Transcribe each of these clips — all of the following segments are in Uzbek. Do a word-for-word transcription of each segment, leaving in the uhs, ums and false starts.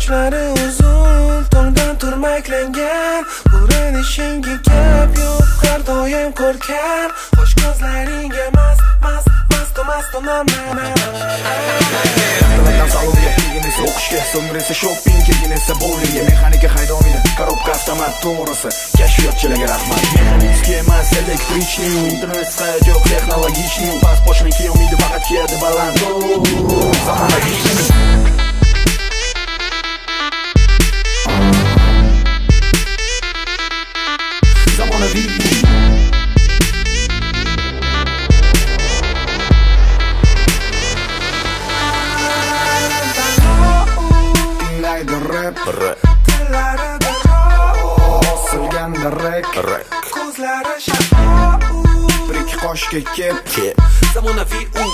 Sochlari uzun, tongdan turmaklangan. Urinishingga gap yo'q, har doim ko'rkam. Xo'sh ko'zlaringga mast, mast, mast, mast, naman. Ertalabdan salonga kelgin esa o'qishga, so'ngra esa shopping kelgin esa bowlingga. Mexanika haydovida, korobka avtomat to'g'risi. Kashfiyotchilarga rahmat. Mexanikskiy emas, elektrichniy, internet sayt yo'q, texnologichniy. Pasportniki umidi faqat kiyadi baland. Zamonaviy Zamonaviy Tinglaydi rap Tillarida ro'q, Osilganda rek ko'zlari shaffof. Bir ikki qoshga kep Zamonaviy u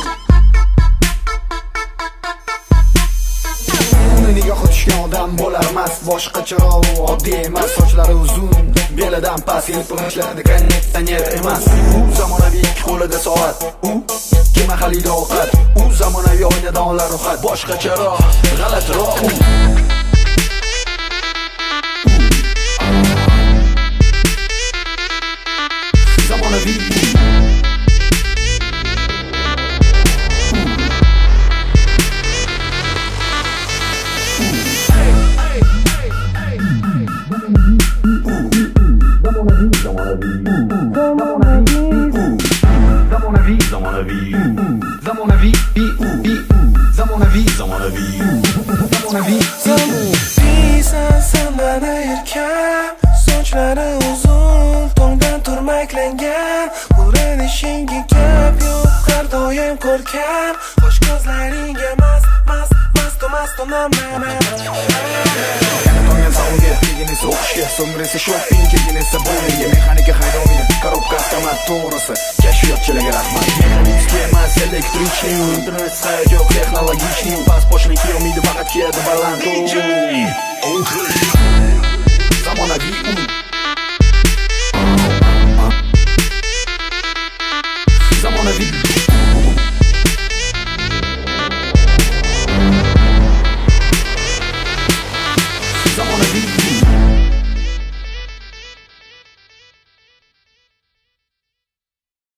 Nigohi tushgan odam bo'lar mast, boshqacharoq oddiy emas. Sochlari uzun, belidan past, yelpig'inchlarida konditsioner emas. U zamonaviy ikki qo'lida soat, u ikki mahallida ovqat. U zamonaviy oynadonlar ro'yxat, boshqacharoq, g'alatiroq u. Zamonaviy Zamonaviy Zamonaviy Zamonaviy Zamonaviy Zamonaviy Zamonaviy Zamonaviy sanada erkam. Sochlari uzun, tongdan turmaklangan. Urinishingga gap yo'q, har doim ko'rkam. Xo'sh ko'zlaringga mast, mast, mast, mast, naman. Tongdan salonga kelgin esa o'qishga, so'ngra esa shopping kelgin esa bowlingga. Mexanika haydovida, korobka avtomat to'g'risi. Kashfiyotchilarga rahmat. Mexanikskiy emas, elektrichniy, internet sayt yo'q, texnologichniy. Pasportniki umidi faqat kiyadi baland. Zamonaviy u Zamonaviy Zamonaviy